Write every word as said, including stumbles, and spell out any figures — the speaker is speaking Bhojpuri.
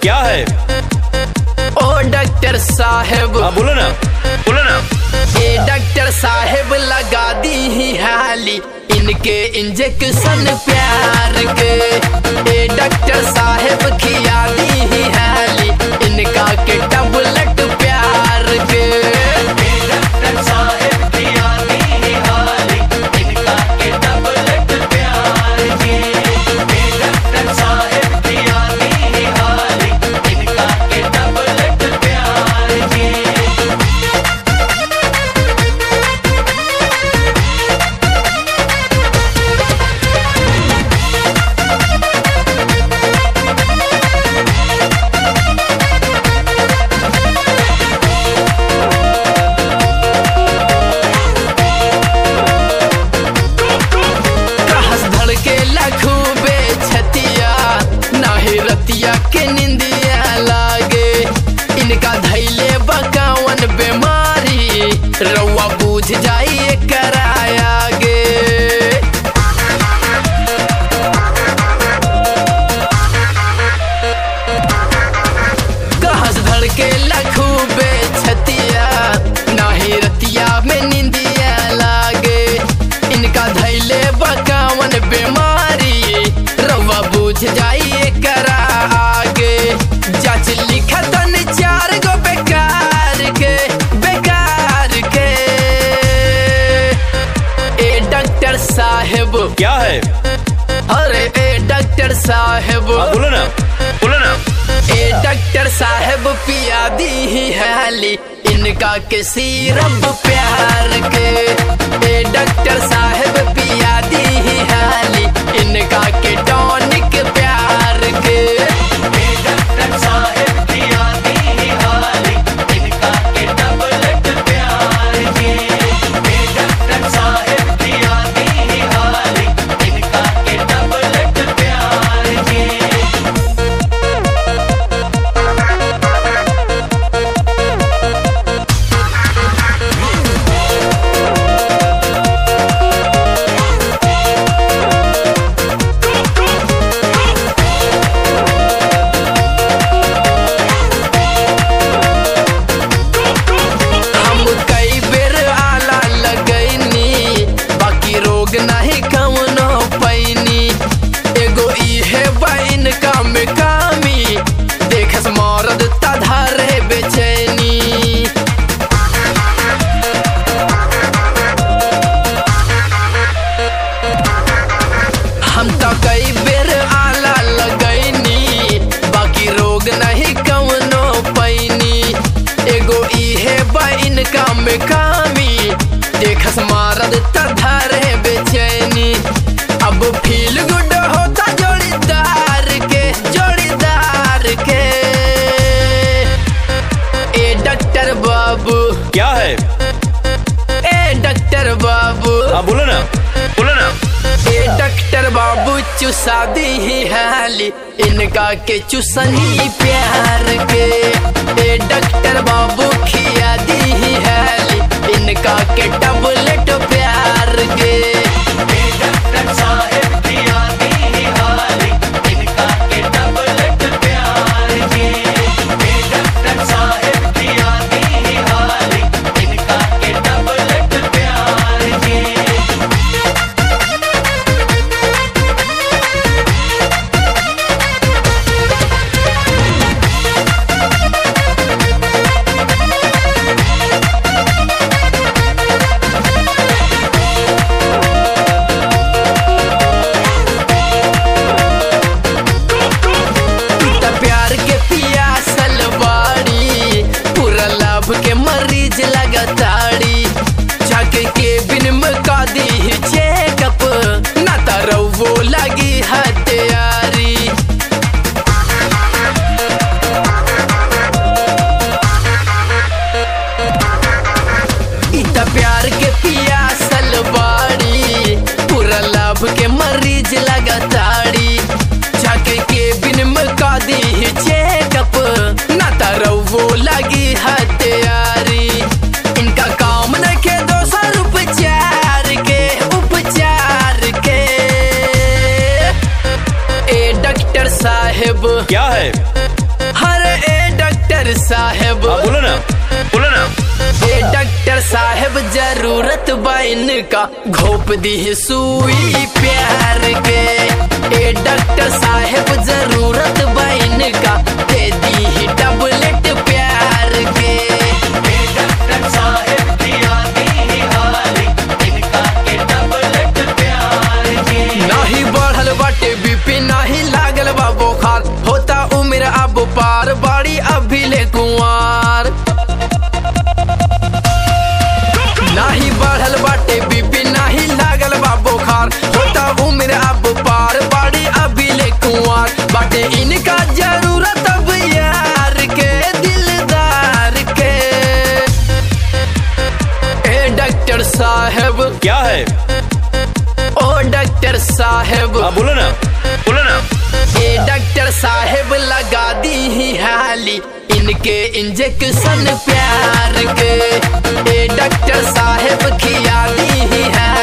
क्या है? ओ डॉक्टर साहब, हाँ बोलो ना, बोलो ना। ए डॉक्टर साहब लगा दी ही हाली इनके इंजेक्शन प्यार के। ए डॉक्टर साहब खिया दी ही हाली इनका के टबलेट प्यार के। ए डॉक्टर साहब खिया दी ही हाली इनका के टबलेट प्यार के। ए डॉक्टर साहब खिया दी ही हाली इनका के टबलेट प्यार के। के निंदिया लागे इनका धैले बकावन बीमारी रउआ बूझ जाइए कराया गे। कहस धड़ के लखूबे छतिया नाही रतिया में निंदिया लागे इनका धैले बकावन बीमारी रउआ बूझ जाइए करा आगे। जांच लिखतन चार गो बेकार के, बेकार के। ए डॉक्टर साहब, क्या है? अरे ए डॉक्टर साहब, हाँ बोलो ना, बोलो ना। ए डॉक्टर साहब पिया दी ही हाली इनका के सिरप प्यार के। ए डॉक्टर साहब पिया दी ही हाली इनका के टॉनिक प्यार के। ए डॉक्टर साहब पिया दी ही हाली इनका के टबलेट प्यार के। ए डॉक्टर साहब पिया दी ही हाली इनका के टबलेट प्यार के। नहीं कवनो पैनी एगो इहे बइन काम कामी देखस मरद तधारे बेचैनी। हम तो कई बेर आला लगैनी बाकी रोग नहीं कवनो पैनी एगो इहे बइन काम कामी देखस मरद तधारे बेचैनी। अब फील गुड होता जोड़ीदार के, जोड़ीदार के। ए डॉक्टर बाबू, क्या है? ए डॉक्टर बाबू, हाँ बोलो ना, बोलो ना। ए डॉक्टर बाबू चुसा दी ही हाली इनका के चुसनी प्यार के। ए डॉक्टर बाबू खिया दी ही हाली इनका के टबलेट प्यार के। ए डॉक्टर साहब खिया दी ही हाली इनका के टबलेट प्यार के। ए डॉक्टर साहब खिया दी ही हाली इनका के टबलेट प्यार के। के मरीज लगाताड़ी जाके केबिन में का दी चेकअप ना तारो वो लगी है तैयारी। इतना प्यार के पियासल बाड़ी पूरा लाभ के मरीज लगाताड़ी जाके केबिन में का दी चेकअप ना तारो वो लगी है तैयारी। इनका काम न के दोसर उपचार के, उपचार के। ए डॉक्टर साहब, क्या है? डॉक्टर साहब हाँ बोलो ना, बोलो ना। ए डॉक्टर साहब जरूरत बा इनका, घोप दी सुई प्यार के। ए डॉक्टर साहब जरूरत बा इनका, दे दी टैबलेट प्यार के। ए डॉक्टर साहब दिया दी हाली, इनका के टैबलेट प्यार के। नाही बढ़ल बाटे बीपी, नाही लागल बा बुखार, होता उम्र अब पार, बाड़ी अभी ले कुंवार। नाही बढ़ल बाटे बीपी, नाही लागल बा बुखार, होता उम्र अब पार, बाड़ी अभी ले कुंवार। बाटे इनका जरूरत अब यार के, दिलदार के। ए डॉक्टर साहब क्या है? ओ डॉक्टर साहब हाँ बोलो ना, बोलो ना। ए डॉक्टर साहब लगा दी ही हाली, इनके इंजेक्शन प्यार के। ए डॉक्टर साहब खिया दी ही हाली।